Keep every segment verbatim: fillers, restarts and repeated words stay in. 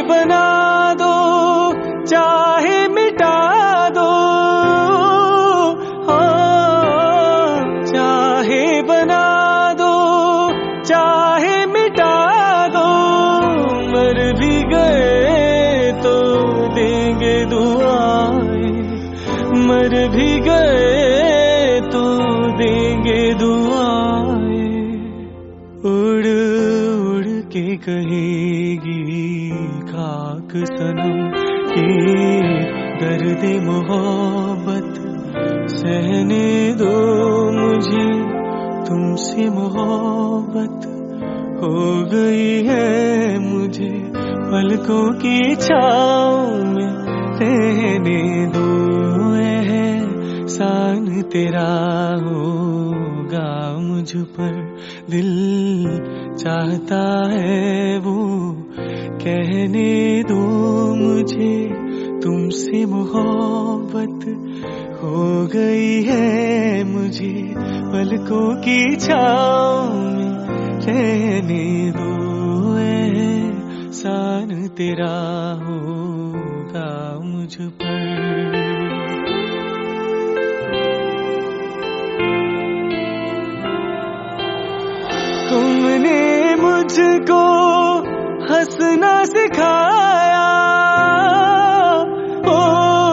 बना दो चाहे मिटा दो, हाँ चाहे बना दो चाहे मिटा दो, मर भी गए तो देंगे दुआएं, मर भी गए तो देंगे दुआएं। उड़ उड़ के कहेगी खाक सनम कि दर्द मोहब्बत सहने दो मुझे, तुमसे मोहब्बत हो गई है मुझे, पलकों की छाँव में रहने दो। एहसान तेरा होगा मुझ पर, दिल चाहता है वो कहने दो मुझे, तुमसे मोहब्बत हो गई है मुझे, पलकों की छाँव में रहने दो। एहसान तेरा होगा मुझ पर। तुमने मुझको हंसना सिखाया, ओ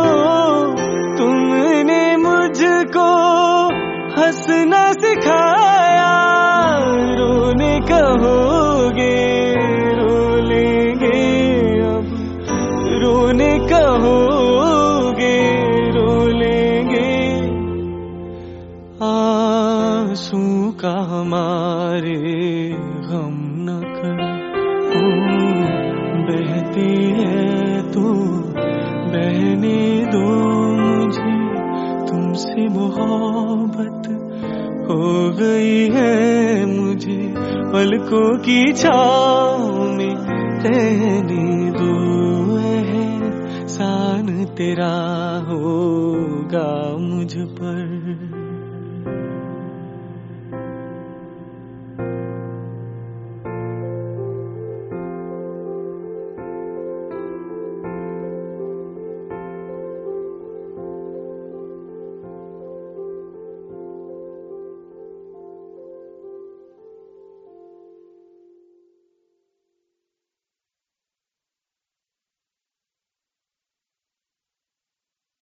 तुमने मुझको हंसना सिखाया, रोने कहोगे रो लेंगे अब, रोने कहोगे रो लेंगे। आंसू का हमारे गम न कर, ओ बहती है तो बहने दो मुझे, तुमसे मोहब्बत हो गई है मुझे, पलकों की छाँव में रहने दो। एहसान तेरा होगा मुझ पर।